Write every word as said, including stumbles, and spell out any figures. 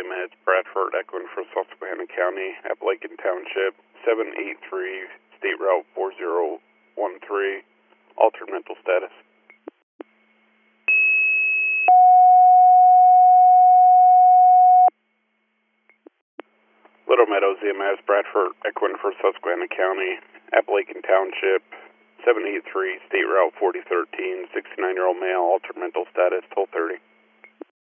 M S Bradford, Equin for Susquehanna County, Appalachian Township, seven eight three, State Route four zero one three, altered mental status. Little Meadows E M S Bradford, Equin for Susquehanna County, Appalachian Township, seven eight three, State Route forty thirteen, sixty-nine-year-old male, altered mental status, toll thirty.